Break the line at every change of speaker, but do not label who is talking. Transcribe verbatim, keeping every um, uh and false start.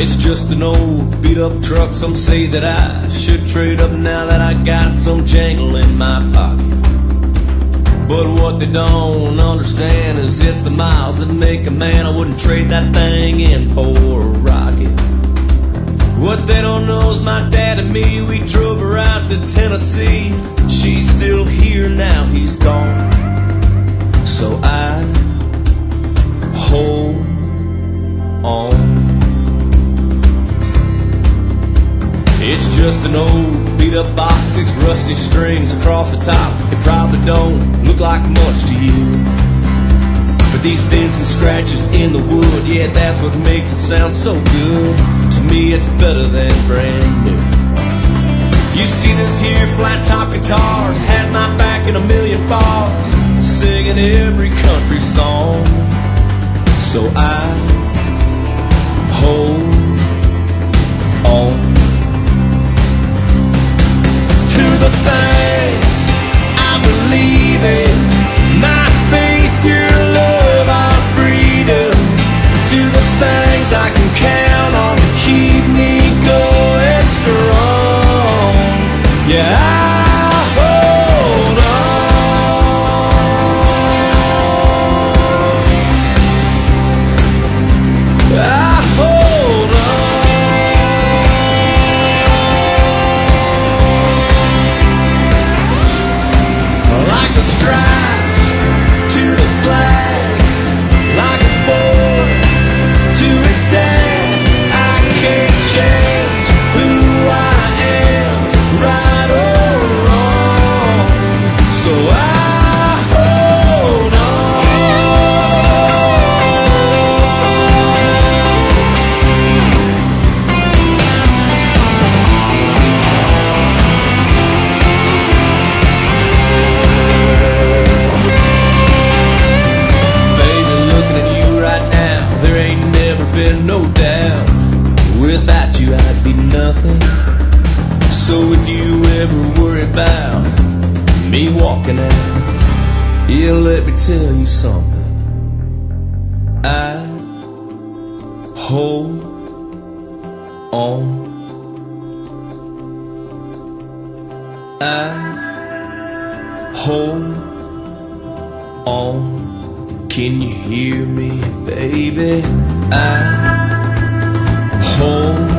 It's just an old beat up truck. Some say that I should trade up now that I got some jangle in my pocket. But what they don't understand is it's the miles that make a man. I wouldn't trade that thing in for a rocket. What they don't know is my dad and me, we drove her out to Tennessee. She's still here now, he's gone. So I hold on. It's just an old beat up box, six rusty strings across the top. It probably don't look like much to you, but these dents and scratches in the wood, yeah, that's what makes it sound so good. To me it's better than brand new. You see this here flat top guitars had my back in a million falls, singing every country song. So I hold on the things I believe in, my faith, your love, our freedom, to the things I can count on to keep me going strong. Yeah, I hold on. I hold on. Stripes to the flag, like a boy to his dad. I can't change who I am, right or wrong. So I hold no doubt, without you I'd be nothing. So if you ever worry about me walking out, yeah, let me tell you something. I hold on. I hold on. Can you hear me, baby? I hold